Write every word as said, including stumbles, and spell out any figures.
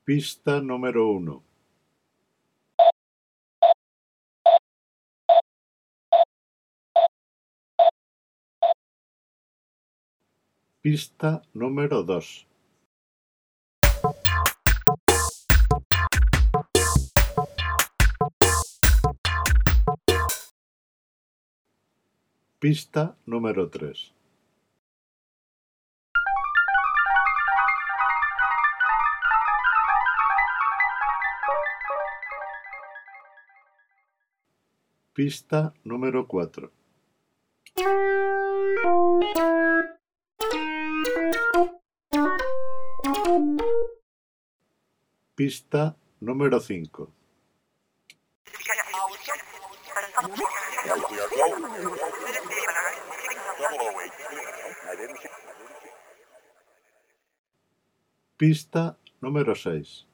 Pista número uno. Pista número dos. Pista número tres. Pista número cuatro. Pista número cinco. Pista número seis.